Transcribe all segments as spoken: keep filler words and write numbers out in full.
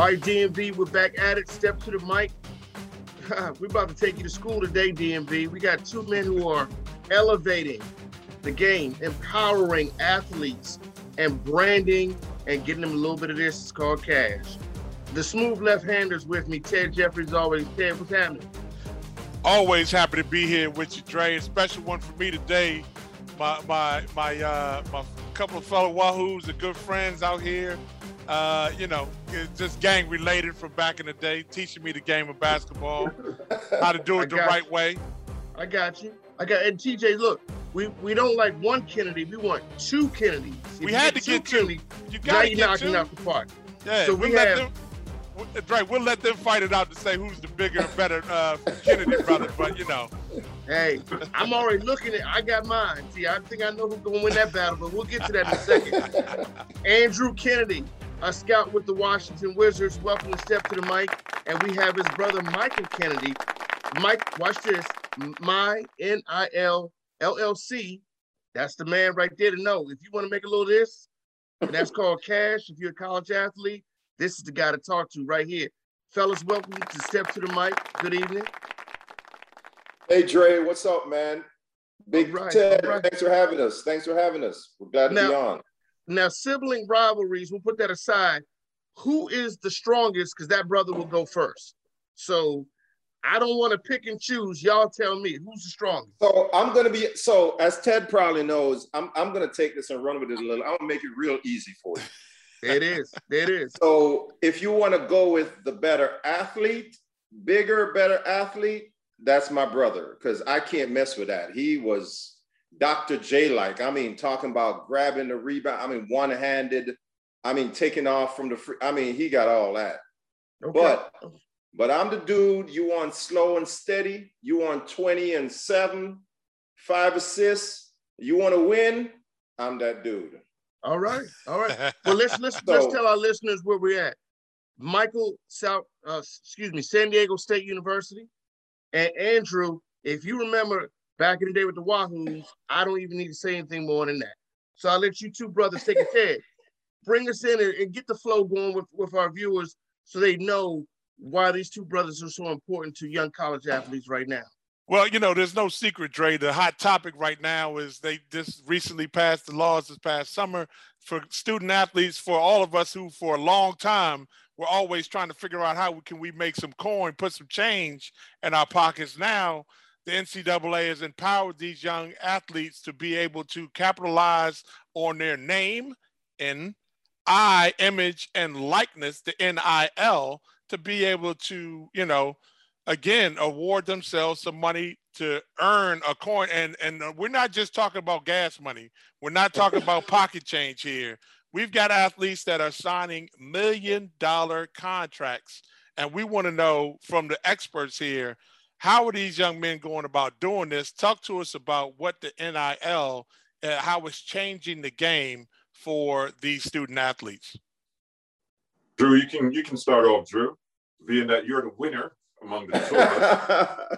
All right, D M V, we're back at it. Step to the mic. We're about to take you to school today, D M V. We got two men who are elevating the game, empowering athletes, and branding and getting them a little bit of this. It's called cash. The smooth left-hander's with me, Ted Jeffries, always. Ted, what's happening? Always happy to be here with you, Dre. A special one for me today. My my my uh, my couple of fellow Wahoos are good friends out here. Uh, you know, just gang related from back in the day, teaching me the game of basketball, how to do it the right you. way. I got you. I got and T J. Look, we we don't like one Kennedy. We want two Kennedys. If we had to two get Kennedy, two. You got to get knocking two. out the park. Yeah. So we we'll have. Them, Right, we'll let them fight it out to say who's the bigger and better uh, Kennedy brother, but you know. Hey, I'm already looking at I got mine. See, I think I know who's going to win that battle, but we'll get to that in a second. Andrew Kennedy, a scout with the Washington Wizards. Welcome to Step to the Mic. And we have his brother, Michael Kennedy. Mike, watch this. My N I L L L C. That's the man right there to know. If you want to make a little of this, and that's called cash, if you're a college athlete, this is the guy to talk to right here. Fellas, welcome to Step to the Mic. Good evening. Hey, Dre, what's up, man? Big right, Ted, right. thanks for having us. Thanks for having us. We're glad to now, be on. Now, sibling rivalries, we'll put that aside. Who is the strongest? Because that brother will go first. So I don't want to pick and choose. Y'all tell me, who's the strongest? So I'm going to be, so as Ted probably knows, I'm, I'm going to take this and run with it a little. I'm going to make it real easy for you. There it is. There it is. So if you want to go with the better athlete, bigger, better athlete, that's my brother, because I can't mess with that. He was Doctor J-like. I mean, talking about grabbing the rebound. I mean, one-handed. I mean, taking off from the free. I mean, he got all that. Okay. But but I'm the dude you want slow and steady. You want twenty and seven, five assists. You want to win? I'm that dude. All right, all right. Well, let's let's so, let's tell our listeners where we're at. Michael, South, uh, excuse me, San Diego State University, and Andrew. If you remember back in the day with the Wahoos, I don't even need to say anything more than that. So I'll let you two brothers take a Ted. Bring us in and, and get the flow going with with our viewers, so they know why these two brothers are so important to young college athletes right now. Well, you know, there's no secret, Dre. The hot topic right now is they just recently passed the laws this past summer for student athletes, for all of us who for a long time were always trying to figure out how we, can we make some coin, put some change in our pockets. Now, the N C double A has empowered these young athletes to be able to capitalize on their name and I, image, and likeness, the N I L, to be able to, you know, again, award themselves some money to earn a coin. And, and we're not just talking about gas money. We're not talking about pocket change here. We've got athletes that are signing million dollar contracts. And we want to know from the experts here, how are these young men going about doing this? Talk to us about what the N I L, uh, how it's changing the game for these student athletes. Drew, you can, you can start off, Drew, being that you're the winner among the two of us.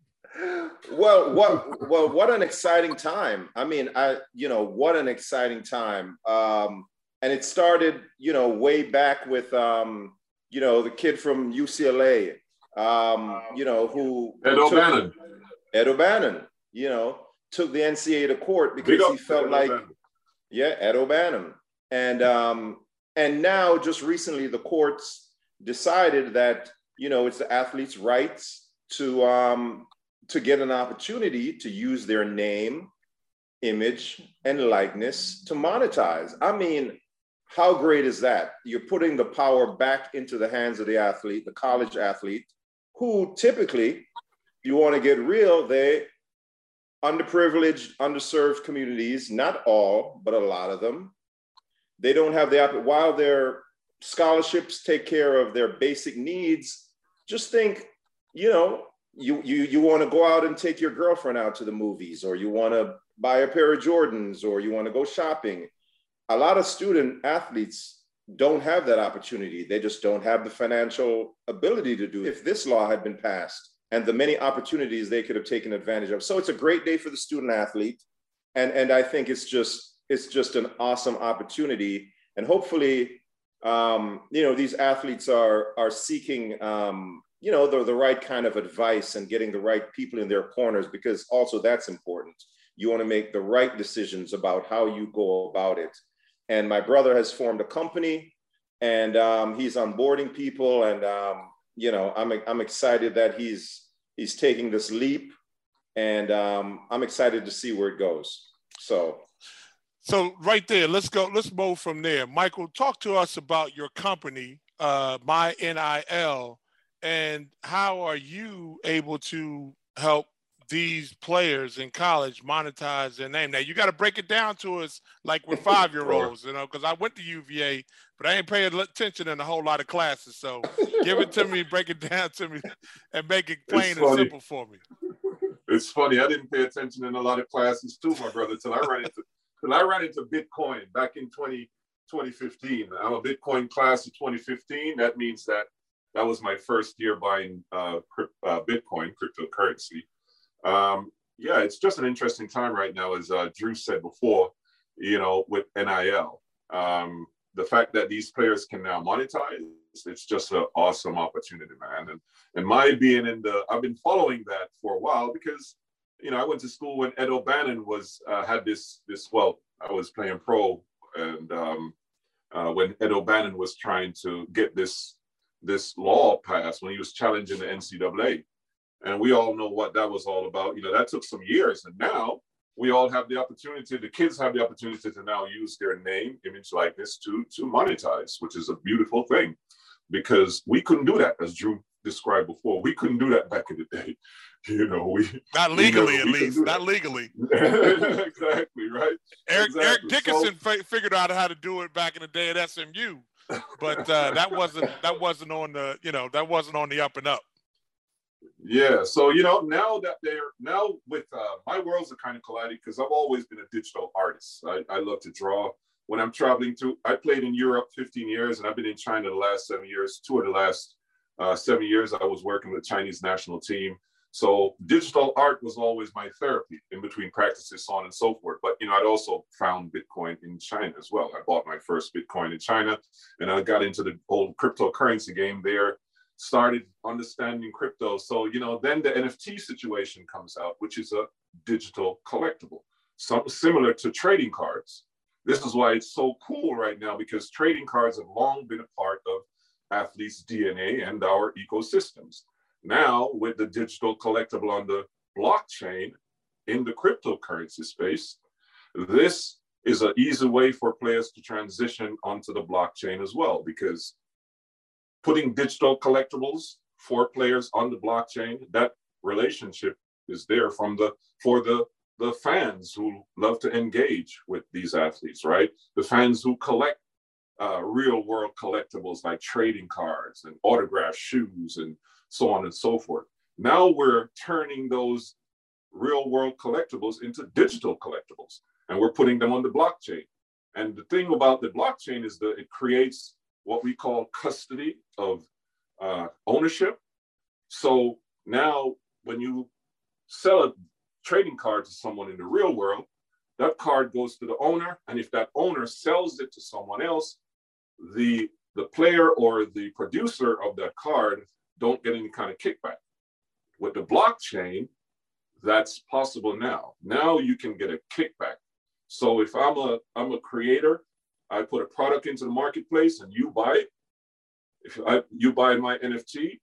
well, what, well, what an exciting time. I mean, I, you know, what an exciting time. Um, and it started, you know, way back with, um, you know, the kid from U C L A, um, you know, who- Ed O'Bannon. Ed O'Bannon, you know, took the N C A A to court because he felt like, yeah, Ed O'Bannon. And, um, and now just recently the courts decided that, you know, it's the athlete's rights to um, to get an opportunity to use their name, image, and likeness to monetize. I mean, how great is that? You're putting the power back into the hands of the athlete, the college athlete, who typically, if you want to get real, they underprivileged, underserved communities, not all, but a lot of them, they don't have the, while their scholarships take care of their basic needs, just think, you know, you you you want to go out and take your girlfriend out to the movies, or you want to buy a pair of Jordans, or you want to go shopping. A lot of student athletes don't have that opportunity. They just don't have the financial ability to do it. If this law had been passed and the many opportunities they could have taken advantage of. So it's a great day for the student athlete. And, and I think it's just, it's just an awesome opportunity. And hopefully um, you know, these athletes are are seeking, um, you know, the, the right kind of advice and getting the right people in their corners, because also that's important. You want to make the right decisions about how you go about it. And my brother has formed a company, and um, he's onboarding people, and um, you know, I'm I'm excited that he's he's taking this leap, and um, I'm excited to see where it goes. So. So right there, let's go, let's move from there. Michael, talk to us about your company, uh, My N I L, and how are you able to help these players in college monetize their name? Now, you got to break it down to us like we're five-year-olds, you know, because I went to U V A, but I ain't paying attention in a whole lot of classes. So give it to me, break it down to me, and make it plain and simple for me. It's funny. I didn't pay attention in a lot of classes too, my brother, till I ran into Because I ran into Bitcoin back in twenty fifteen. I'm a Bitcoin class of twenty fifteen. That means that that was my first year buying uh, uh, Bitcoin, cryptocurrency. Um, yeah, it's just an interesting time right now, as uh, Drew said before, you know, with N I L. Um, the fact that these players can now monetize, it's just an awesome opportunity, man. And, and my being in the, I've been following that for a while because, you know, I went to school when Ed O'Bannon was uh, had this this. Well, I was playing pro, and um, uh, when Ed O'Bannon was trying to get this this law passed, when he was challenging the N C double A, and we all know what that was all about. You know, that took some years, and now we all have the opportunity. The kids have the opportunity to now use their name, image, likeness to to monetize, which is a beautiful thing, because we couldn't do that, as Drew described before. We couldn't do that back in the day. You know, we not legally, we never, at we least, not legally. Exactly, right? Eric, exactly. Eric Dickinson so, figured out how to do it back in the day at S M U, but uh, that wasn't that wasn't on the you know that wasn't on the up and up. Yeah, so you know now that they're now with uh, my worlds are kind of colliding, because I've always been a digital artist. I, I love to draw. When I'm traveling to, I played in Europe fifteen years, and I've been in China the last seven years. Two of the last uh, seven years, I was working with the Chinese national team. So digital art was always my therapy in between practices, so on and so forth. But, you know, I'd also found Bitcoin in China as well. I bought my first Bitcoin in China, and I got into the whole cryptocurrency game there, started understanding crypto. So, you know, then the N F T situation comes out, which is a digital collectible, something similar to trading cards. This is why it's so cool right now, because trading cards have long been a part of athletes' D N A and our ecosystems. Now, with the digital collectible on the blockchain in the cryptocurrency space, this is an easy way for players to transition onto the blockchain as well, because putting digital collectibles for players on the blockchain, that relationship is there from the for the the fans who love to engage with these athletes, right? The fans who collect uh, real world collectibles like trading cards and autographed shoes and so on and so forth. Now we're turning those real world collectibles into digital collectibles, and we're putting them on the blockchain. And the thing about the blockchain is that it creates what we call custody of uh, ownership. So now when you sell a trading card to someone in the real world, that card goes to the owner. And if that owner sells it to someone else, the, the player or the producer of that card don't get any kind of kickback. With the blockchain, that's possible now. Now you can get a kickback. So if I'm a, I'm a creator, I put a product into the marketplace and you buy it. If I, you buy my N F T,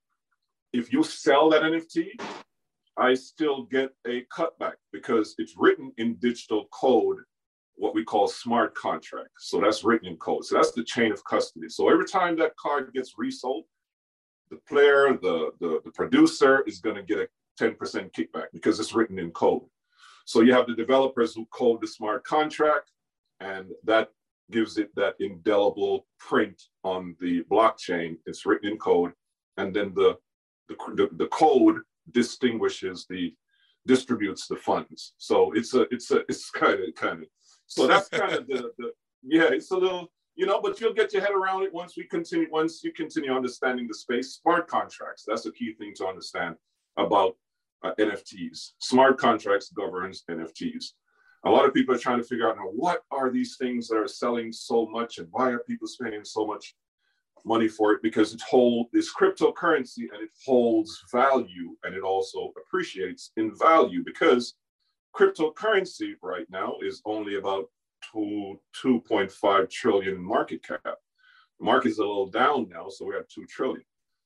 if you sell that N F T, I still get a cutback because it's written in digital code, what we call smart contract. So that's written in code. So that's the chain of custody. So every time that card gets resold, the player, the, the, the producer is going to get a ten percent kickback because it's written in code. So you have the developers who code the smart contract, and that gives it that indelible print on the blockchain. It's written in code, and then the the, the, the code distinguishes the distributes the funds. So it's a it's a it's kind of kind of so that's kind of the, the yeah it's a little, you know, but you'll get your head around it once we continue once you continue understanding the space. Smart contracts, that's a key thing to understand about uh, N F Ts. Smart contracts governs N F Ts. A lot of people are trying to figure out now, what are these things that are selling so much and why are people spending so much money for it? Because it holds this cryptocurrency and it holds value and it also appreciates in value, because cryptocurrency right now is only about two, two point five trillion in market cap. The market is a little down now, so we're at two trillion.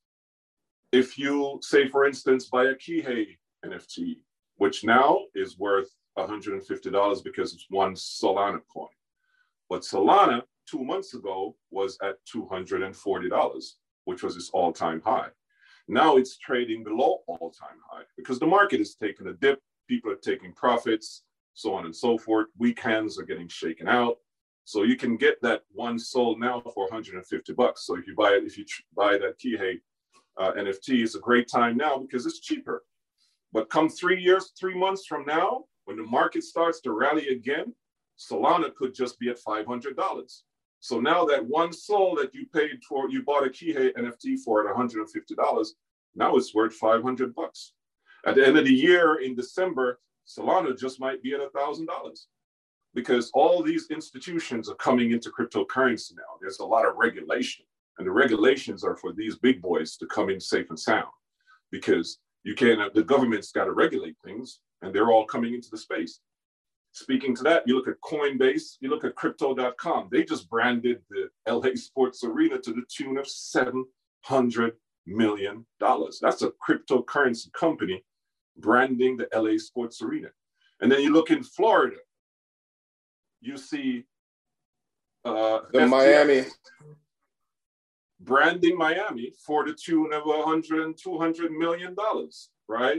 If you say, for instance, buy a Kihei N F T, which now is worth one hundred fifty dollars because it's one Solana coin. But Solana two months ago was at two hundred forty dollars, which was its all-time high. Now it's trading below all-time high because the market is taking a dip. People are taking profits, so on and so forth. Weak hands are getting shaken out. So you can get that one Sol now for one hundred fifty bucks. So if you buy it, if you buy that Kihei uh, N F T, it's a great time now because it's cheaper. But come three years, three months from now, when the market starts to rally again, Solana could just be at five hundred dollars. So now that one Sol that you paid for, you bought a Kihei N F T for at one hundred fifty dollars, now it's worth five hundred bucks. At the end of the year in December, Solana just might be at one thousand dollars because all these institutions are coming into cryptocurrency now. There's a lot of regulation, and the regulations are for these big boys to come in safe and sound because you can't, the government's got to regulate things, and they're all coming into the space. Speaking to that, you look at Coinbase, you look at crypto dot com. They just branded the L A Sports Arena to the tune of seven hundred million dollars. That's a cryptocurrency company branding the L A Sports Arena. And then you look in Florida, you see uh, the F T X Miami. Branding Miami for the tune of one hundred, two hundred million dollars, right?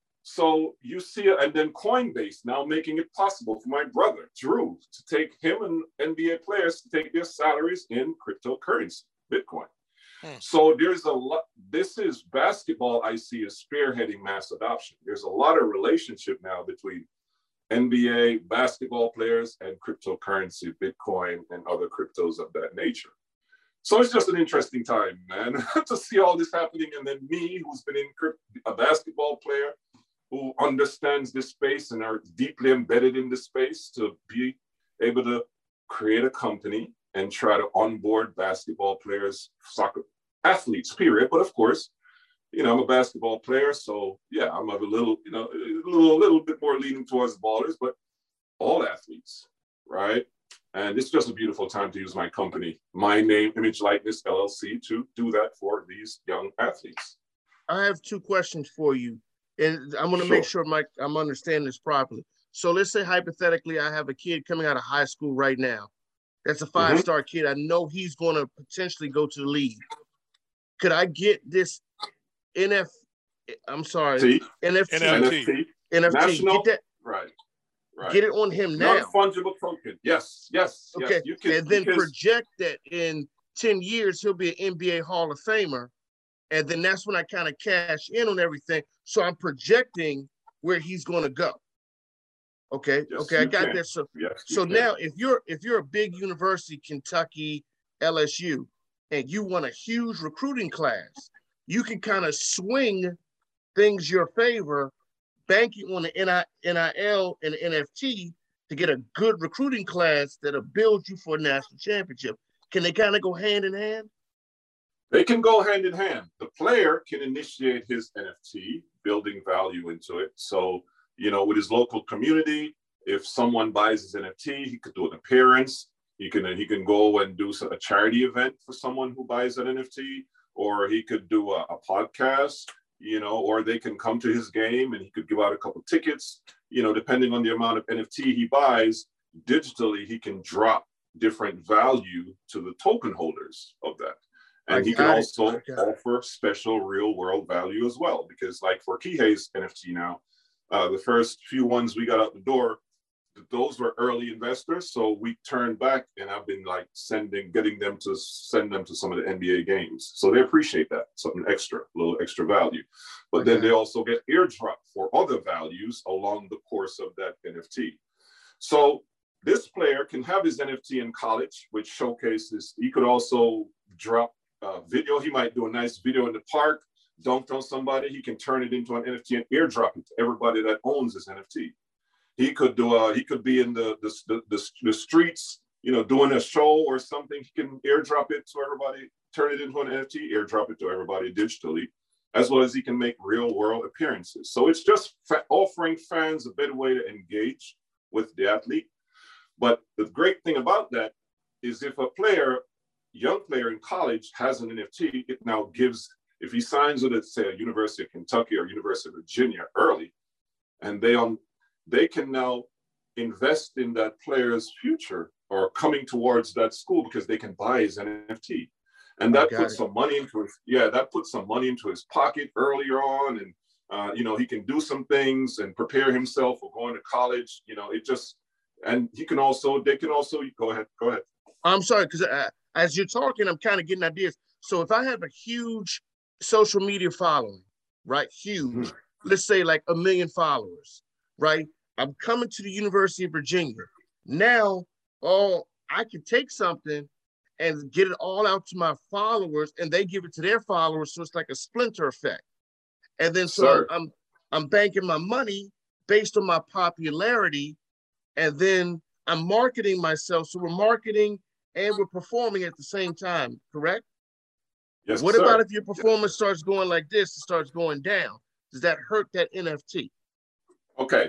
So you see it, and then Coinbase now making it possible for my brother, Drew, to take him and N B A players to take their salaries in cryptocurrency, Bitcoin. Hmm. So there's a lot, this is basketball I see as spearheading mass adoption. There's a lot of relationship now between N B A basketball players and cryptocurrency, Bitcoin, and other cryptos of that nature. So it's just an interesting time, man, to see all this happening. And then me, who's been in a basketball player, who understands this space and are deeply embedded in this space, to be able to create a company and try to onboard basketball players, soccer athletes, period. But of course, you know, I'm a basketball player, so yeah, I'm a little, you know, a little, little bit more leaning towards ballers, but all athletes, right? And it's just a beautiful time to use my company, My Name, Image Likeness, L L C, to do that for these young athletes. I have two questions for you. And I'm going to Sure. make sure, Mike, I'm understanding this properly. So let's say hypothetically, I have a kid coming out of high school right now. That's a five-star mm-hmm. kid. I know he's going to potentially go to the league. Could I get this N F? I'm sorry, T? N F T. N F T. N F T. National, get that. Right. Right. Get it on him now. Non-fungible token. Yes. Yes. Okay. Yes. You can, and then because... project that in ten years he'll be an N B A Hall of Famer. And then that's when I kind of cash in on everything. So I'm projecting where he's going to go. Okay. Yes, okay. I got can. that. So, yes, so can. now if you're, if you're a big university, Kentucky, L S U, and you want a huge recruiting class, you can kind of swing things your favor, banking on the N I L and the N F T to get a good recruiting class that'll build you for a national championship. Can they kind of go hand in hand? They can go hand in hand. The player can initiate his N F T, building value into it. So, you know, with his local community, if someone buys his N F T, he could do an appearance. He can he can go and do a charity event for someone who buys that N F T, or he could do a, a podcast, you know, or they can come to his game and he could give out a couple tickets, you know, depending on the amount of N F T he buys. Digitally, he can drop different value to the token holders of that. And he can also offer special real world value as well, because like for Kihei's N F T now, uh, the first few ones we got out the door, those were early investors. So we turned back and I've been like sending, getting them to send them to some of the N B A games. So they appreciate that, something extra, a little extra value. But okay. then they also get airdrop for other values along the course of that N F T. So this player can have his N F T in college, which showcases, he could also drop Uh, video. He might do a nice video in the park, dunked on somebody. He can turn it into an N F T and airdrop it to everybody that owns his N F T. he could do a, he could be in the, the, the, the, the streets, you know, doing a show or something. He can airdrop it to everybody, turn it into an N F T, airdrop it to everybody digitally, as well as he can make real world appearances. So it's just fa- offering fans a better way to engage with the athlete. But the great thing about that is if a player, young player in college has an N F T, it now gives, if he signs with, let's say, a University of Kentucky or University of Virginia early, and they on, they can now invest in that player's future or coming towards that school because they can buy his N F T. And that puts it. some money into his, yeah, that puts some money into his pocket earlier on. And, uh, you know, he can do some things and prepare himself for going to college. You know, it just, and he can also, they can also, go ahead, go ahead. I'm sorry, because uh, as you're talking, I'm kind of getting ideas. So if I have a huge social media following, right? Huge, mm-hmm. let's say like a million followers, right? I'm coming to the University of Virginia. Now, oh, I can take something and get it all out to my followers, and they give it to their followers. So it's like a splinter effect. And then so Sir. I'm I'm banking my money based on my popularity, and then I'm marketing myself. So we're marketing and we're performing at the same time, correct? Yes. What sir. about if your performance yes. starts going like this, it starts going down? Does that hurt that N F T? Okay.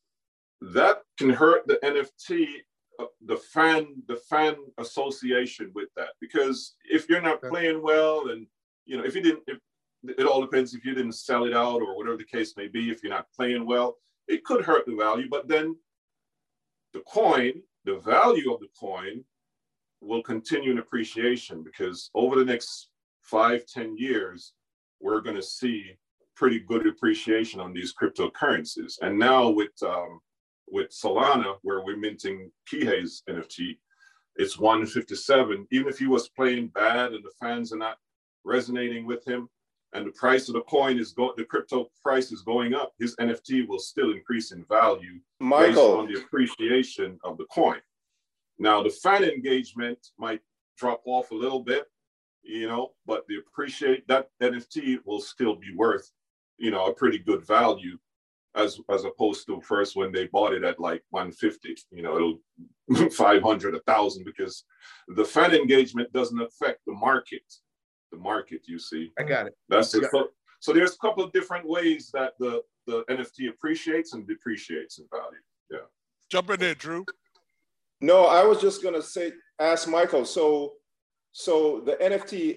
That can hurt the N F T, uh, the fan, the fan association with that. Because if you're not okay. playing well, and you know, if you didn't, if, it all depends if you didn't sell it out or whatever the case may be. If you're not playing well, it could hurt the value. But then the coin, the value of the coin, will continue in appreciation, because over the next five, ten years, we're going to see pretty good appreciation on these cryptocurrencies. And now with um, with Solana, where we're minting Kihei's N F T, it's one fifty-seven. Even if he was playing bad and the fans are not resonating with him, and the price of the coin is going, the crypto price is going up, his N F T will still increase in value Michael. based on the appreciation of the coin. Now, the fan engagement might drop off a little bit, you know, but the appreciate that N F T will still be worth, you know, a pretty good value, as as opposed to first when they bought it at like one fifty, you know, it'll five hundred, a thousand, because the fan engagement doesn't affect the market. The market, you see. I got it. That's it. Got So, it. so there's a couple of different ways that the, the N F T appreciates and depreciates in value. Yeah. Jump in there, Drew. No, I was just gonna say, ask Michael. So, so the N F T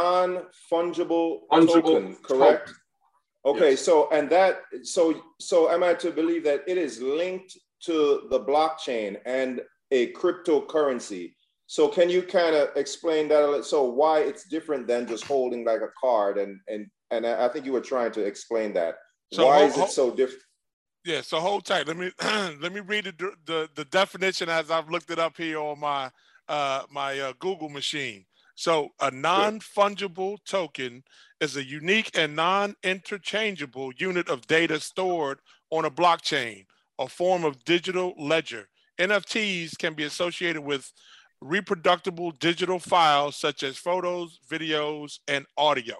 non-fungible token, correct? Token. Okay, yes. so and that, so so am I to believe that it is linked to the blockchain and a cryptocurrency? So can you kind of explain that a little? So why it's different than just holding like a card, and and and I think you were trying to explain that. So why hold, is it so different? Yeah, so hold tight. Let me let me read the, the the definition as I've looked it up here on my uh, my uh, Google machine. So a non-fungible token is a unique and non-interchangeable unit of data stored on a blockchain, a form of digital ledger. N F Ts can be associated with reproducible digital files such as photos, videos, and audio.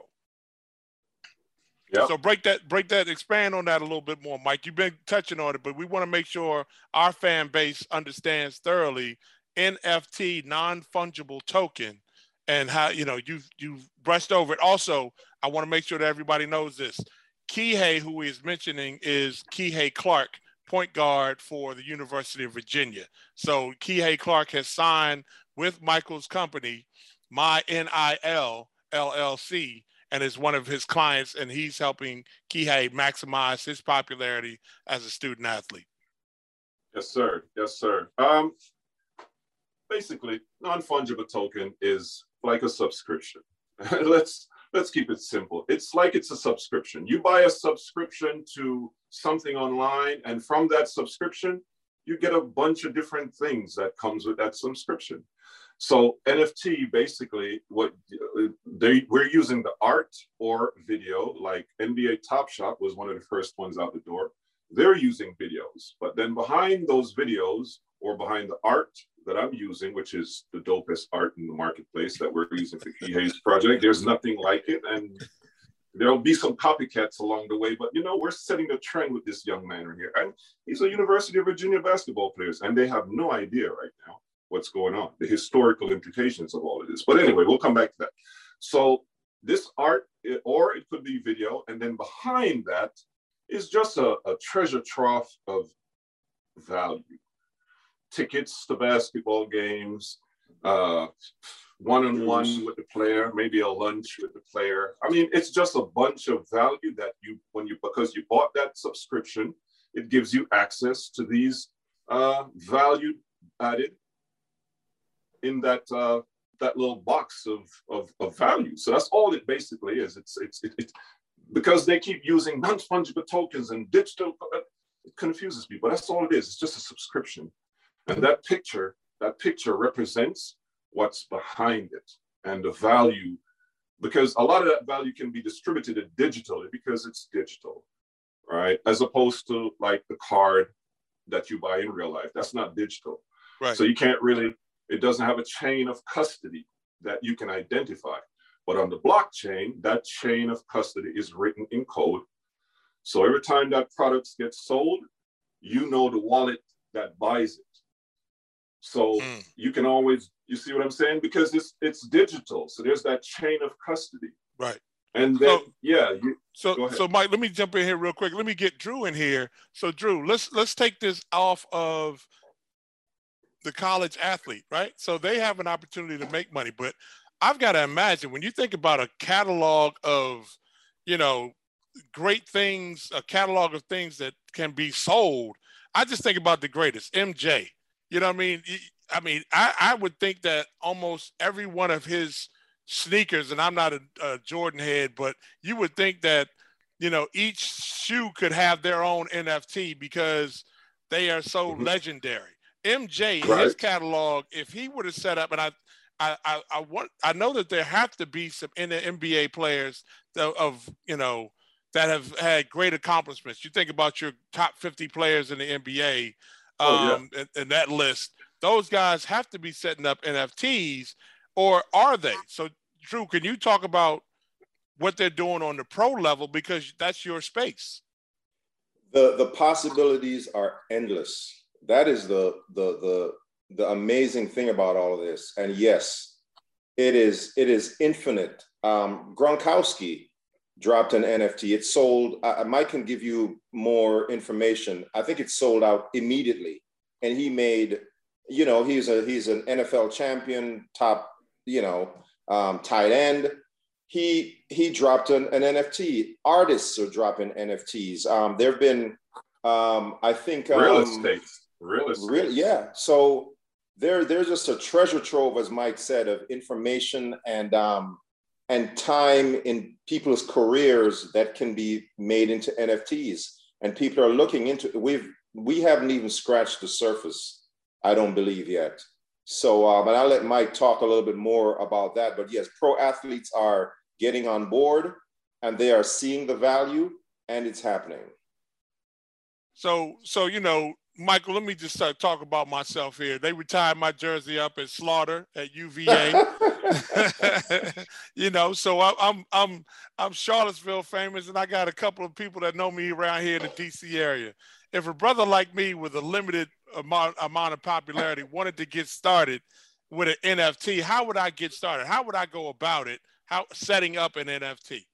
Yep. So break that, break that, expand on that a little bit more, Mike. You've been touching on it, but we want to make sure our fan base understands thoroughly N F T, non-fungible token, and how, you know, you've, you've brushed over it. Also, I want to make sure that everybody knows this. Kihei, who he is mentioning, is Kihei Clark, point guard for the University of Virginia. So Kihei Clark has signed with Michael's company, My N I L L L C, and is one of his clients, and he's helping Kihei maximize his popularity as a student athlete. Yes, sir. Yes, sir. Um, basically, non-fungible token is like a subscription. let's let's keep it simple. It's like it's a subscription. You buy a subscription to something online, and from that subscription, you get a bunch of different things that comes with that subscription. So N F T, basically, what they we're using the art or video, like N B A Top Shot was one of the first ones out the door. They're using videos, but then behind those videos, or behind the art that I'm using, which is the dopest art in the marketplace that we're using for Kihei's project, there's nothing like it. And there'll be some copycats along the way, but you know, we're setting a trend with this young man right here. And he's a University of Virginia basketball player, and they have no idea right now what's going on, the historical implications of all of this. But anyway, we'll come back to that. So this art, or it could be video, and then behind that is just a, a treasure trove of value. Tickets to basketball games, uh, one-on-one with the player, maybe a lunch with the player. I mean, it's just a bunch of value that you, when you, because you bought that subscription, it gives you access to these uh, value added in that uh, that little box of, of, of value. So that's all it basically is. It's, it's, it, it, because they keep using non-fungible tokens and digital, it confuses people. That's all it is. It's just a subscription. And that picture, that picture represents what's behind it and the value, because a lot of that value can be distributed digitally because it's digital, right? As opposed to like the card that you buy in real life. That's not digital. Right. So you can't really, it doesn't have a chain of custody that you can identify. But on the blockchain, that chain of custody is written in code. So every time that product gets sold, you know the wallet that buys it. So mm. you can always, you see what I'm saying? Because it's it's digital. So there's that chain of custody. Right. And then, so, yeah. You, so, so Mike, let me jump in here real quick. Let me get Drew in here. So Drew, let's let's take this off of the college athlete, right? So they have an opportunity to make money, but I've got to imagine when you think about a catalog of, you know, great things, a catalog of things that can be sold. I just think about the greatest, M J. You know what I mean? I mean, I, I would think that almost every one of his sneakers, and I'm not a, a Jordan head, but you would think that, you know, each shoe could have their own N F T because they are so mm-hmm. legendary. M J, right. His catalog, if he would have set up, and I, I, I, I want, I know that there have to be some in the N B A players that, of, you know, that have had great accomplishments. You think about your top fifty players in the N B A, oh, um, yeah. in, in that list, those guys have to be setting up N F Ts, or are they? So, Drew, can you talk about what they're doing on the pro level, because that's your space? The the possibilities are endless. That is the the the the amazing thing about all of this. And yes, it is it is infinite. Um, Gronkowski dropped an N F T. It sold. Uh, Mike can give you more information. I think it sold out immediately, and he made. You know, he's a he's an N F L champion, top you know um, tight end. He he dropped an, an N F T. Artists are dropping N F Ts. Um, there have been, um, I think, um, real estate. Real estate. Real, yeah. So there, there's just a treasure trove, as Mike said, of information and um, and time in people's careers that can be made into N F Ts. And people are looking into. We've we haven't even scratched the surface, I don't believe yet. So, um, and I'll let Mike talk a little bit more about that. But yes, pro athletes are getting on board, and they are seeing the value, and it's happening. So, so you know. Michael, let me just start talk about myself here. They retired my jersey up at Slaughter at U V A. You know, so I, I'm I'm I'm Charlottesville famous, and I got a couple of people that know me around here in the D C area. If a brother like me with a limited amount, amount of popularity wanted to get started with an N F T, how would I get started? How would I go about it? How setting up an N F T?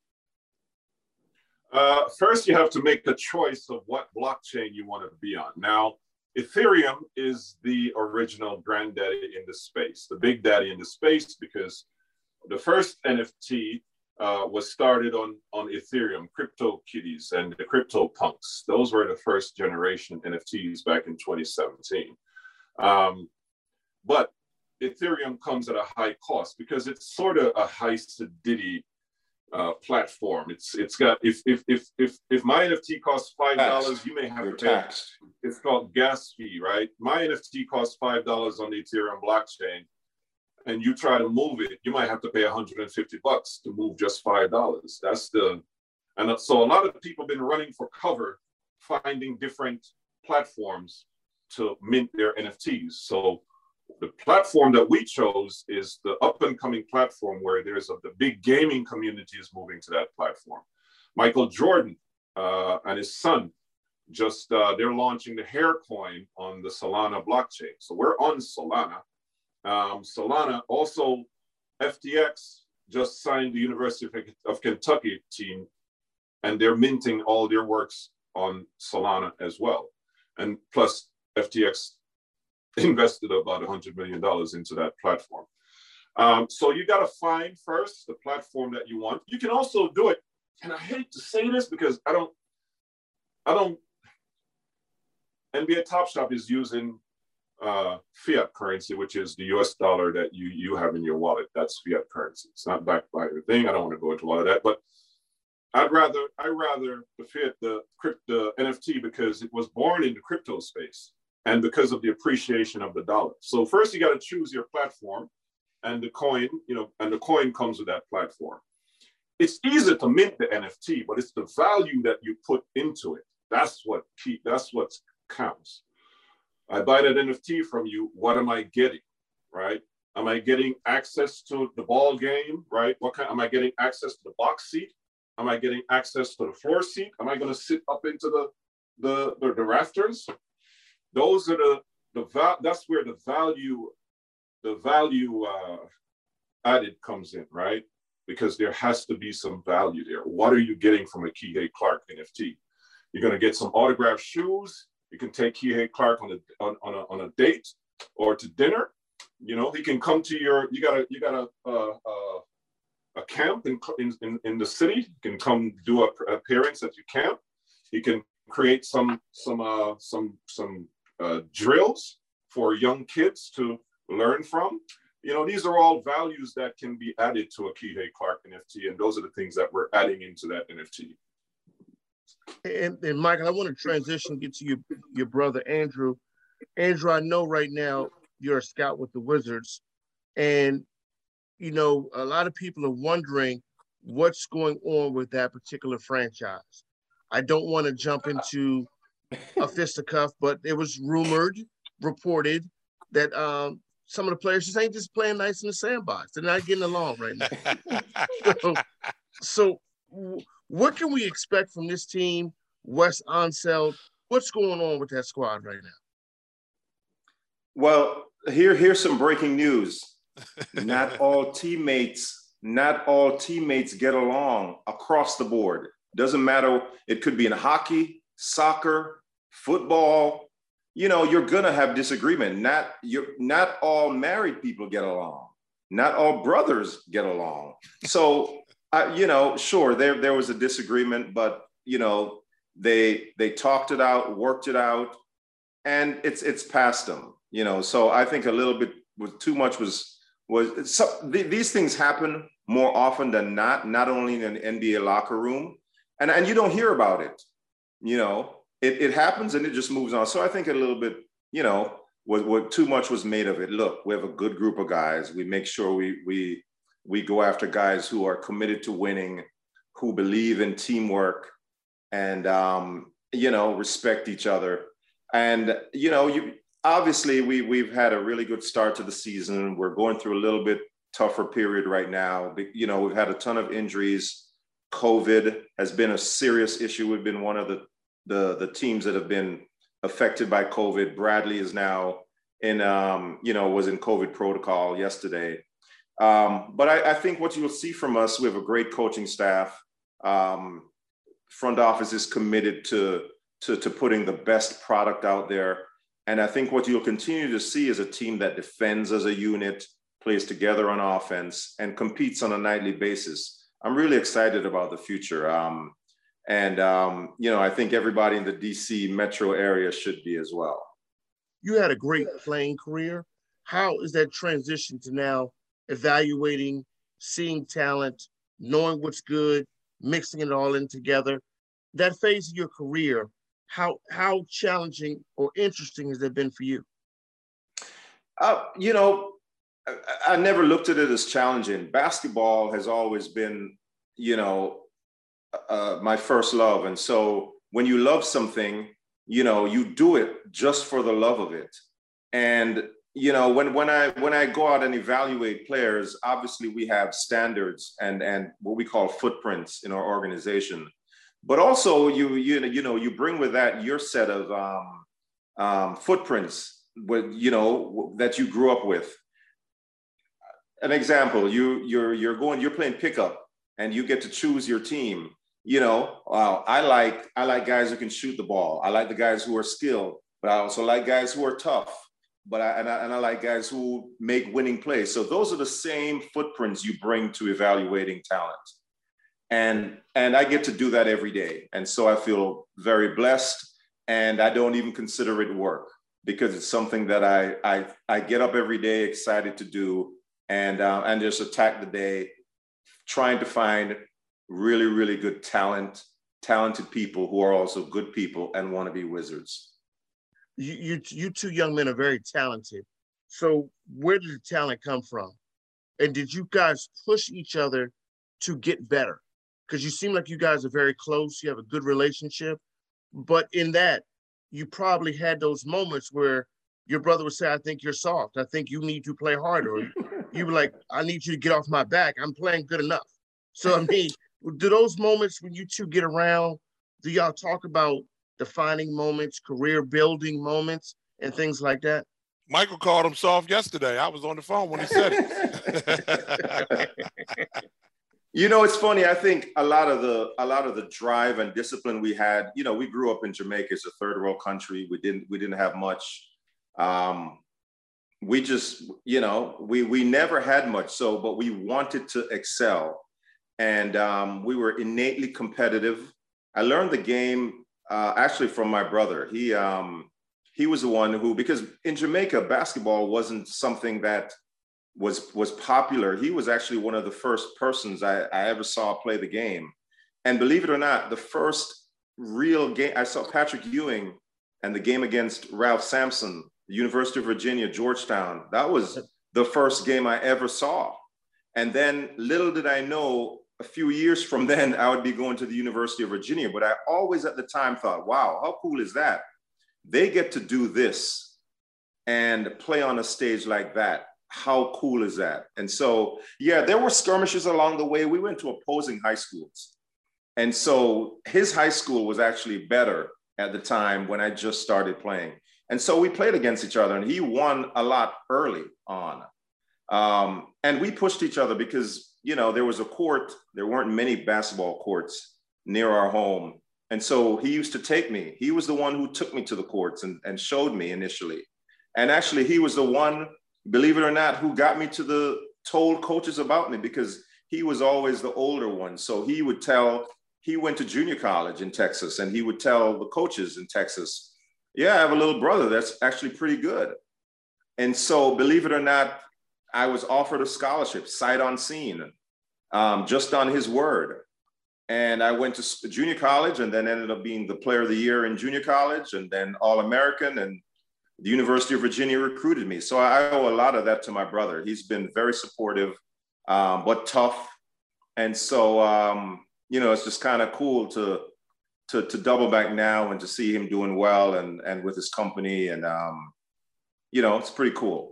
Uh, first, you have to make a choice of what blockchain you want to be on. Now, Ethereum is the original granddaddy in the space, the big daddy in the space, because the first N F T uh, was started on, on Ethereum, CryptoKitties and the CryptoPunks. Those were the first generation N F Ts back in twenty seventeen. Um, but Ethereum comes at a high cost because it's sort of a high-sedity Uh, platform. It's it's got if if if if if my N F T costs five dollars, you may have You're to pay. Taxed. It's called gas fee, right? My N F T costs five dollars on the Ethereum blockchain, and you try to move it, you might have to pay one hundred and fifty bucks to move just five dollars. That's the, and so a lot of people have been running for cover, finding different platforms to mint their N F Ts. So the platform that we chose is the up and coming platform where there's a, the big gaming community is moving to that platform. Michael Jordan uh, and his son, just uh, they're launching the hair coin on the Solana blockchain. So we're on Solana. Um, Solana also, F T X just signed the University of Kentucky team, and they're minting all their works on Solana as well. And plus F T X invested about one hundred million dollars into that platform. Um, so you got to find first the platform that you want. You can also do it, and I hate to say this because I don't, I don't, N B A Top Shot is using uh, fiat currency, which is the U S dollar that you, you have in your wallet. That's fiat currency. It's not backed by anything. I don't want to go into all of that, but I'd rather, I rather the fiat, the crypt, the N F T, because it was born in the crypto space and because of the appreciation of the dollar. So first you got to choose your platform. And the coin, you know, and the coin comes with that platform. It's easy to mint the N F T, but it's the value that you put into it. That's what key, that's what counts. I buy that N F T from you. What am I getting, right? Am I getting access to the ball game, right? What kind? Am I getting access to the box seat? Am I getting access to the floor seat? Am I going to sit up into the the the, the rafters? Those are the the val. That's where the value. The value uh, added comes in, right? Because there has to be some value there. What are you getting from a Kihei Clark N F T? You're going to get some autographed shoes. You can take Kihei Clark on a on, on a on a date or to dinner. You know, he can come to your. You got a you got a a, a, a camp in, in in the city. You can come do a appearance at your camp. He can create some some uh, some some uh, drills for young kids to learn from. You know, these are all values that can be added to a Kihei Clark N F T, and those are the things that we're adding into that N F T. And, and Michael, I want to transition, get to your, your brother, Andrew. Andrew, I know right now you're a scout with the Wizards, and, you know, a lot of people are wondering what's going on with that particular franchise. I don't want to jump into a fisticuff, but it was rumored, reported that um, some of the players just ain't just playing nice in the sandbox. They're not getting along right now. so, so what can we expect from this team, Wes Unseld? What's going on with that squad right now? Well, here, here's some breaking news. Not all teammates, not all teammates get along across the board. Doesn't matter. It could be in hockey, soccer, football. You know, you're gonna have disagreement. Not you're not all married people get along. Not all brothers get along. So, uh, you know, sure, there there was a disagreement, but you know, they they talked it out, worked it out, and it's it's past them. You know, so I think a little bit was too much was was so, th- these things happen more often than not. Not only in an N B A locker room, and and you don't hear about it. You know. It, it happens and it just moves on. So I think a little bit, you know, what, what too much was made of it. Look, we have a good group of guys. We make sure we we we go after guys who are committed to winning, who believe in teamwork, and um, you know, respect each other. And you know, you obviously we we've had a really good start to the season. We're going through a little bit tougher period right now. You know, we've had a ton of injuries. COVID has been a serious issue. We've been one of the the the teams that have been affected by COVID. Bradley is now in, um, you know, was in COVID protocol yesterday. Um, but I, I think what you'll see from us, we have a great coaching staff. Um, front office is committed to, to, to putting the best product out there. And I think what you'll continue to see is a team that defends as a unit, plays together on offense, and competes on a nightly basis. I'm really excited about the future. Um, And, um, you know, I think everybody in the D C metro area should be as well. You had a great playing career. How is that transition to now evaluating, seeing talent, knowing what's good, mixing it all in together? That phase of your career, how how challenging or interesting has that been for you? Uh, you know, I, I never looked at it as challenging. Basketball has always been, you know, Uh, my first love. And so when you love something, you know, you do it just for the love of it. And, you know, when, when I, when I go out and evaluate players, obviously we have standards and, and what we call footprints in our organization. but also you you know you know you bring with that your set of um, um, footprints with you know that you grew up with. An example, you you're you're going you're playing pickup and you get to choose your team. You know, wow, I like I like guys who can shoot the ball. I like the guys who are skilled, but I also like guys who are tough. But I and, I and I like guys who make winning plays. So those are the same footprints you bring to evaluating talent. And and I get to do that every day. And so I feel very blessed, and I don't even consider it work because it's something that I I I get up every day excited to do, and uh, and just attack the day trying to find really, really good talent, talented people who are also good people and want to be Wizards. You, you, you two young men are very talented. So where did the talent come from? And did you guys push each other to get better? Because you seem like you guys are very close. You have a good relationship. But in that, you probably had those moments where your brother would say, I think you're soft. I think you need to play harder. You were like, I need you to get off my back. I'm playing good enough. So, I mean, do those moments when you two get around, do y'all talk about defining moments, career building moments, and things like that? Michael called him soft yesterday. I was on the phone when he said it. You know, it's funny. I think a lot of the a lot of the drive and discipline we had. You know, we grew up in Jamaica. It's a third world country. We didn't we didn't have much. Um, we just, you know, we we never had much. So, but we wanted to excel. And um, we were innately competitive. I learned the game uh, actually from my brother. He um, he was the one who, because in Jamaica, basketball wasn't something that was was popular. He was actually one of the first persons I, I ever saw play the game. And believe it or not, the first real game, I saw Patrick Ewing and the game against Ralph Sampson, the University of Virginia, Georgetown. That was the first game I ever saw. And then little did I know, a few years from then, I would be going to the University of Virginia. But I always at the time thought, wow, how cool is that? They get to do this and play on a stage like that. How cool is that? And so, yeah, there were skirmishes along the way. We went to opposing high schools. And so his high school was actually better at the time when I just started playing. And so we played against each other, and he won a lot early on. Um, and we pushed each other because, you know, there was a court, there weren't many basketball courts near our home. And so he used to take me. He was the one who took me to the courts and, and showed me initially. And actually, he was the one, believe it or not, who got me to the, told coaches about me, because he was always the older one. So he would tell, he went to junior college in Texas, and he would tell the coaches in Texas, yeah, I have a little brother that's actually pretty good. And so, believe it or not, I was offered a scholarship, sight unseen, um, just on his word. And I went to junior college and then ended up being the player of the year in junior college, and then All-American, and the University of Virginia recruited me. So I owe a lot of that to my brother. He's been very supportive, um, but tough. And so, um, you know, it's just kind of cool to, to, to double back now and to see him doing well and, and with his company. And, um, you know, it's pretty cool.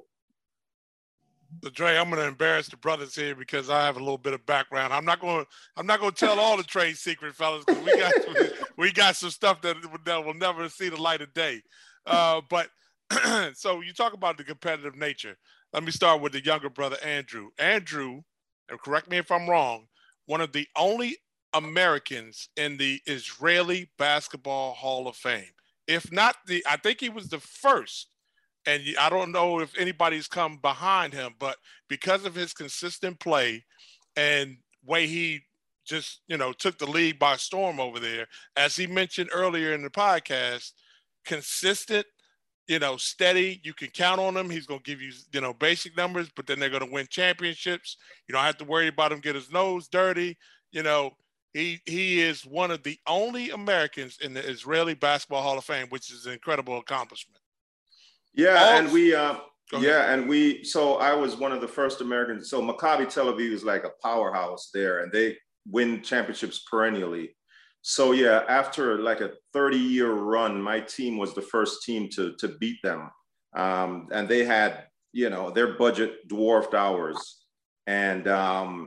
So Dre, I'm going to embarrass the brothers here because I have a little bit of background. I'm not going to, I'm not going to tell all the trade secret, fellas, because we got, we got some stuff that, that will never see the light of day. Uh, but so you talk about the competitive nature. Let me start with the younger brother, Andrew. Andrew, and correct me if I'm wrong, one of the only Americans in the Israeli Basketball Hall of Fame. If not the, I think he was the first. And I don't know if anybody's come behind him, but because of his consistent play and way he just, you know, took the league by storm over there, as he mentioned earlier in the podcast, consistent, you know, steady, you can count on him. He's going to give you, you know, basic numbers, but then they're going to win championships. You don't have to worry about him get his nose dirty. You know, he he is one of the only Americans in the Israeli Basketball Hall of Fame, which is an incredible accomplishment. Yeah, oh, and we, uh, yeah, and we, so I was one of the first Americans. So Maccabi Tel Aviv is like a powerhouse there, and they win championships perennially. So yeah, after like a thirty year run, my team was the first team to, to beat them. Um, and they had, you know, their budget dwarfed ours. And, um,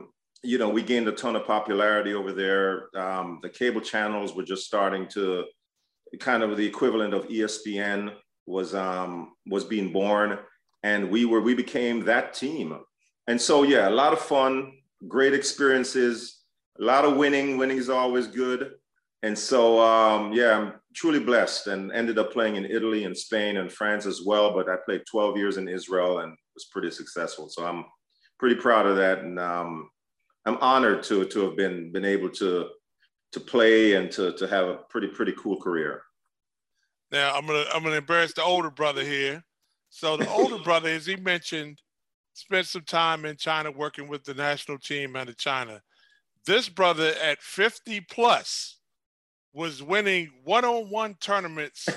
you know, we gained a ton of popularity over there. Um, the cable channels were just starting to, kind of the equivalent of E S P N was um, was being born, and we were we became that team. And so, yeah, a lot of fun, great experiences, a lot of winning. Winning is always good. And so, um, yeah, I'm truly blessed, and ended up playing in Italy and Spain and France as well. But I played twelve years in Israel and was pretty successful. So I'm pretty proud of that. And um, I'm honored to, to have been, been able to, to play and to, to have a pretty, pretty cool career. Now, I'm going to I'm gonna embarrass the older brother here. So the older brother, as he mentioned, spent some time in China working with the national team out of China. This brother at fifty plus was winning one-on-one tournaments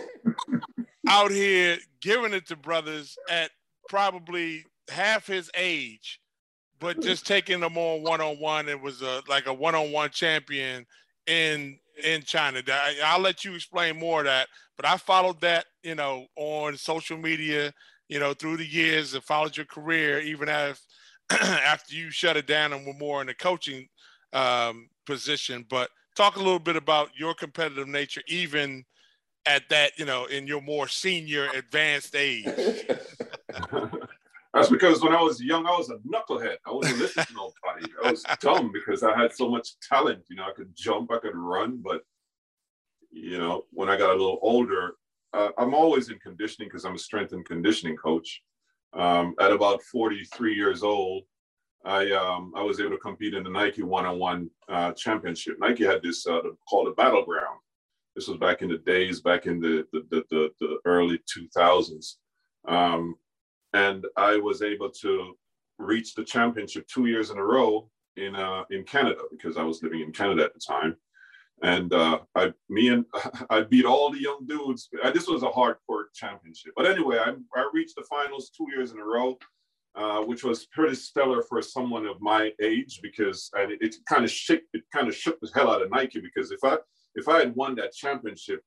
out here, giving it to brothers at probably half his age, but just taking them on one-on-one. It was a, like a one-on-one champion in in China. I, I'll let you explain more of that, but I followed that, you know, on social media, you know, through the years, and followed your career, even as after you shut it down and were more in the coaching um, position. But talk a little bit about your competitive nature, even at that, you know, in your more senior advanced age. That's because when I was young, I was a knucklehead. I wasn't listening to nobody. I was dumb because I had so much talent. You know, I could jump, I could run. But, you know, when I got a little older, uh, I'm always in conditioning because I'm a strength and conditioning coach. Um, at about forty-three years old, I um, I was able to compete in the Nike one-on-one uh, championship. Nike had this uh, called the Battleground. This was back in the days, back in the the, the, the, the early two thousands. Um, and I was able to reach the championship two years in a row in uh, in Canada, because I was living in Canada at the time. And uh, I, me and I beat all the young dudes. I, this was a hardcore championship. But anyway, I, I reached the finals two years in a row, uh, which was pretty stellar for someone of my age, because and it, it kind of shook it kind of shook the hell out of Nike. Because if I if I had won that championship,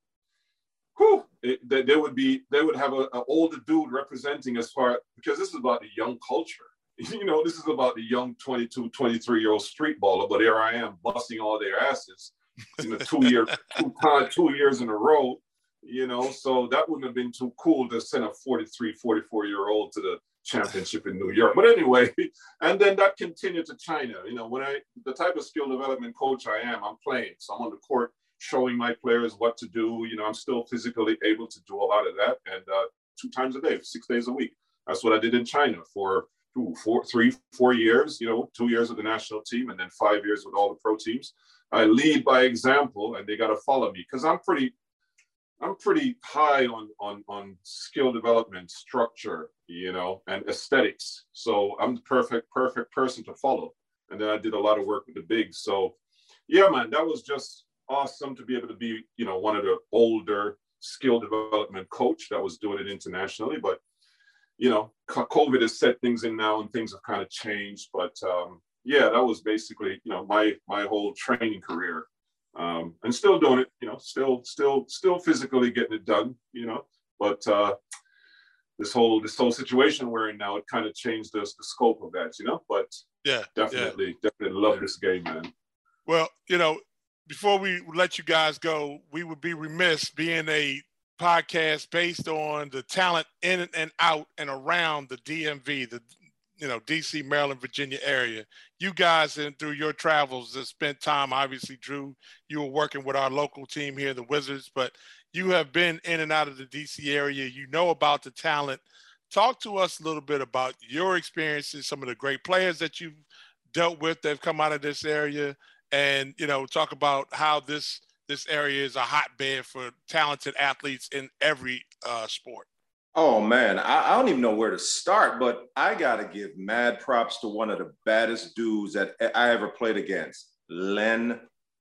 whew, it, they, they would be they would have an older dude representing, as far, because this is about the young culture. You know, this is about the young twenty-two, twenty-three year old street baller. But here I am busting all their asses. You know, two year, two, two years in a row, you know, so that wouldn't have been too cool to send a forty-three, forty-four year old to the championship in New York. But anyway, and then that continued to China. You know, when I, the type of skill development coach I am, I'm playing. So I'm on the court showing my players what to do. You know, I'm still physically able to do a lot of that. And uh, two times a day, six days a week. That's what I did in China for two, four, three, four years, you know, two years with the national team, and then five years with all the pro teams. I lead by example, and they got to follow me, because I'm pretty, I'm pretty high on, on, on skill development, structure, you know, and aesthetics. So I'm the perfect, perfect person to follow. And then I did a lot of work with the bigs. So yeah, man, that was just awesome to be able to be, you know, one of the older skill development coach that was doing it internationally. But, you know, COVID has set things in now, and things have kind of changed. But, um, yeah, that was basically, you know, my my whole training career, um, and still doing it, you know, still still still physically getting it done, you know. But uh, this whole this whole situation we're in now, it kind of changed us the scope of that, you know. But yeah, definitely, yeah. definitely love this game, man. Well, you know, before we let you guys go, we would be remiss, being a podcast based on the talent in and out and around the D M V, the you know, D C, Maryland, Virginia area. You guys, and through your travels, have spent time, obviously, Drew, you were working with our local team here, the Wizards, but you have been in and out of the D C area. You know about the talent. Talk to us a little bit about your experiences, some of the great players that you've dealt with that have come out of this area, and, you know, talk about how this, this area is a hotbed for talented athletes in every uh, sport. Oh, man, I, I don't even know where to start, but I got to give mad props to one of the baddest dudes that I ever played against, Len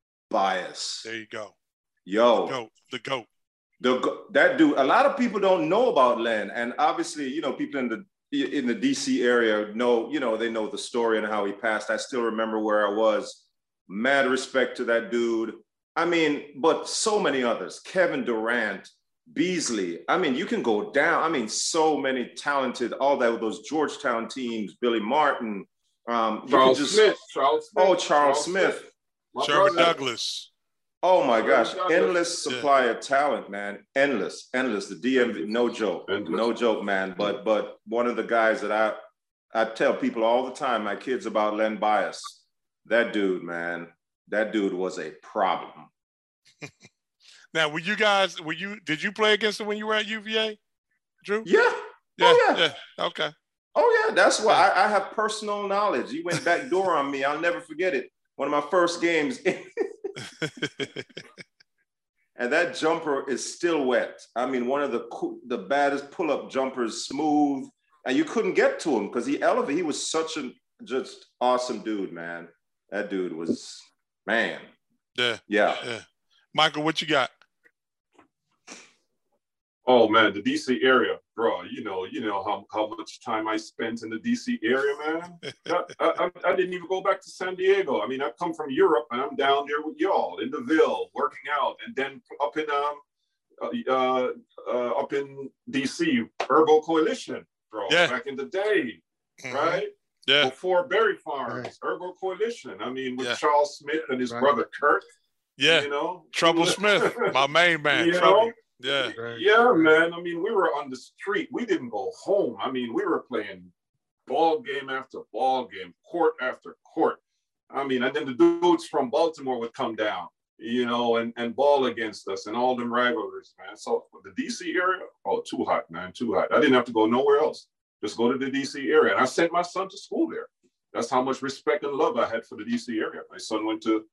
Bias. There you go. Yo. The GOAT. The GOAT. The, that dude, a lot of people don't know about Len. And obviously, you know, people in the in the D C area know, you know, they know the story and how he passed. I still remember where I was. Mad respect to that dude. I mean, but so many others. Kevin Durant, Beasley. I mean, you can go down. I mean, so many talented, all that, those Georgetown teams, Billy Martin, Um, Charles just, Smith. Charles Smith. Oh, Charles, Charles Smith. Smith. Sherman Douglas. Oh my gosh, endless supply of talent, man. Endless, endless. The D M V, no joke, no joke, man. But but one of the guys that I I tell people all the time, my kids, about Len Bias. That dude, man, that dude was a problem. Now, were you guys? Were you? Did you play against him when you were at U V A, Drew? Yeah. Yeah. Oh, yeah. yeah. Okay. Oh yeah, that's why I, I have personal knowledge. He went back door on me. I'll never forget it. One of my first games. And that jumper is still wet. I mean, one of the the baddest pull-up jumpers, smooth, and you couldn't get to him because he elevated. He was such a just awesome dude, man. That dude was, man. Yeah. Yeah. Yeah. Michael, what you got? Oh man, the D C area, bro. You know, you know how, how much time I spent in the D C area, man. I, I, I didn't even go back to San Diego. I mean, I come from Europe and I'm down there with y'all in the Ville, working out, and then up in um uh, uh up in D C, Herbal Coalition, bro. Yeah. Back in the day, Mm-hmm. right? Yeah. Before Berry Farms, Right. Herbal Coalition. I mean, with Yeah. Charles Smith and his Right. brother Kurt. Yeah. You know, Trouble Smith, my main man. You Trouble. know? Yeah. Right. Yeah, man. I mean, we were on the street. We didn't go home. I mean, we were playing ball game after ball game, court after court. I mean, and then the dudes from Baltimore would come down, you know, and, and ball against us and all them rivalries, man. So the D C area, oh, too hot, man, too hot. I didn't have to go nowhere else. Just go to the D C area. And I sent my son to school there. That's how much respect and love I had for the D C area. My son went to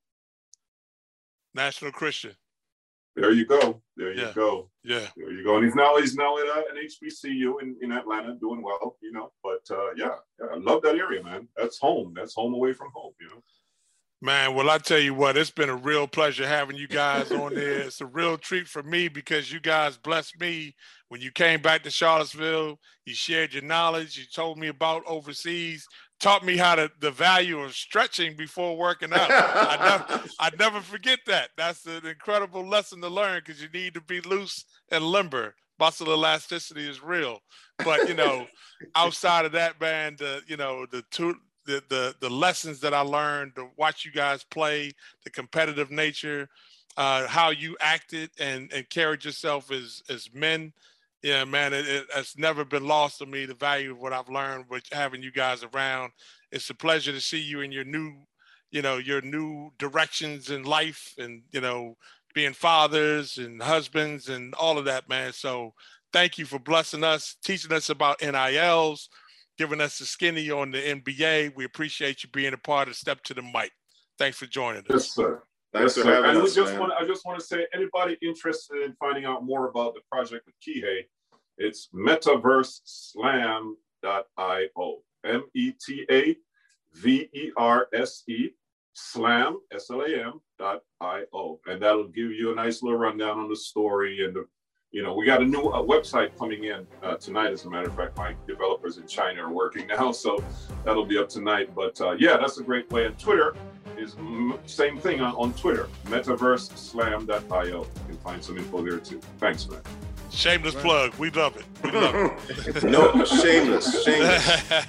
National Christian. There you go. There you Yeah. go. Yeah. There you go. And he's now he's now at uh, an H B C U in, in Atlanta, doing well, you know. But uh, yeah, yeah, I love that area, man. That's home. That's home away from home, you know. Man, well, I tell you what, it's been a real pleasure having you guys on there. It's a real treat for me because you guys blessed me when you came back to Charlottesville. You shared your knowledge. You told me about overseas, taught me how to the value of stretching before working out. I never, I never forget that. That's an incredible lesson to learn because you need to be loose and limber. Muscle elasticity is real. But, you know, outside of that, man, the, you know, the two, The, the the lessons that I learned to watch you guys play, the competitive nature, uh, how you acted and and carried yourself as as men, yeah, man, it, it, it's never been lost to me. The value of what I've learned with having you guys around. It's a pleasure to see you in your new, you know, your new directions in life, and you know, being fathers and husbands and all of that, man. So thank you for blessing us, teaching us about N I Ls. Giving us the skinny on the N B A. We appreciate you being a part of Step to the Mic. Thanks for joining us. Yes, sir. Thanks yes, for sir. having and us, we just man. want I just want to say, anybody interested in finding out more about the project with Kihei, it's metaverse slam dot io. M E T A V E R S E slam, S L A M dot I O. And that'll give you a nice little rundown on the story. And, the, you know, we got a new uh, website coming in uh, tonight. As a matter of fact, my developers in China are working now, so that'll be up tonight. But uh, yeah, that's a great way. And Twitter is m- same thing on, on Twitter, metaverse slam dot I O. You can find some info there too. Thanks, man. Shameless right. plug. We love it. We love it. No, shameless, shameless.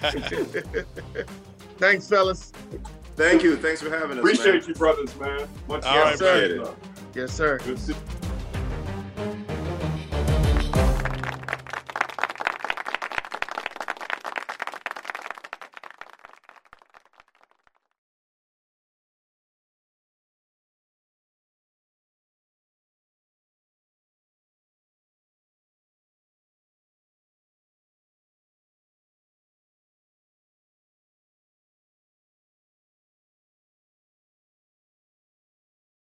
Thanks, fellas. Thank you. Thanks for having us. Appreciate man. you, brothers, man. Much All right, sir. Yes, sir. Good to-